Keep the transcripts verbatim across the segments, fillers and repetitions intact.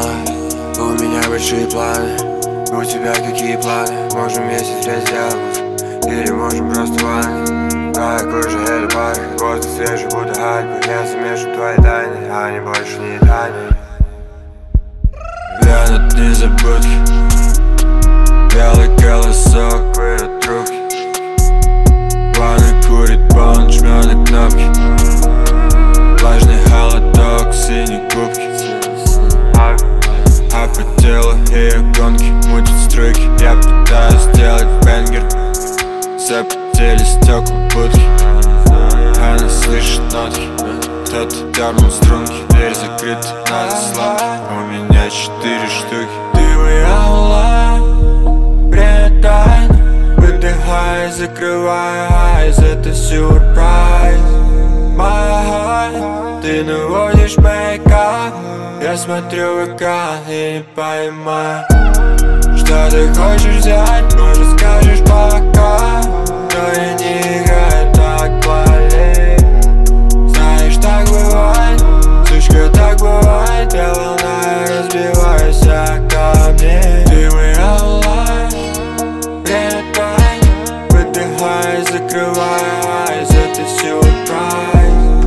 мало, у меня большие планы. У тебя какие планы? Можем вместе взять сделку, или можем просто ванны. Какой же это парк, воздух свежий, будто Альпы. Я замешу твои тайны, они больше не тайны. Вянут незабудки, белый колосок курит трубки. Ванна курит бон, жмет на кнопки. Влажный холодок, синие губки. А по телу ее гонки мутят струйки. Я пытаюсь сделать бенгер. Запотели стекла будки. Она слышит нотки. Кто-то дернул струнки. Дверь закрыта на заслонке. У меня четыре штуки. Ты моя луна, прилетай, выдыхай, закрывай айз. Это сюрприз. My, ты наводишь мейкап. Я смотрю в экран и не понимаю, что ты хочешь взять. Может скажешь пока, но я не играю так болей. Знаешь, так бывает, сучка, так бывает. Я волна, разбиваюсь о камни. Ты моя луна, прилетай, выдыхай, закрывай айз. Это сюрприз.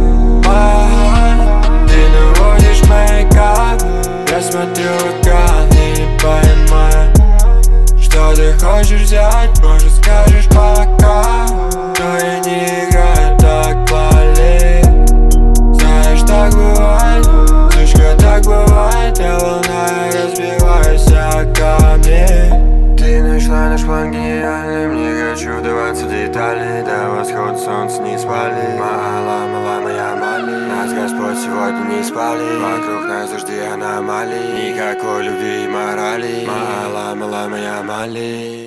Я смотрю в экран и не понимаю, что ты хочешь взять. Может скажешь пока, но я не играю так болей. Знаешь, так бывает, сучка, так бывает. Я волна, разбиваюсь о камни. Ты нашла наш план гениальным, не хочу вдаваться в детали. До восхода солнца не спали. Мала, мала моя Мали. Нас Господь сегодня не спали. Вокруг нас дожди аномалии. Никакой любви и морали. Мала, мала моя Мали.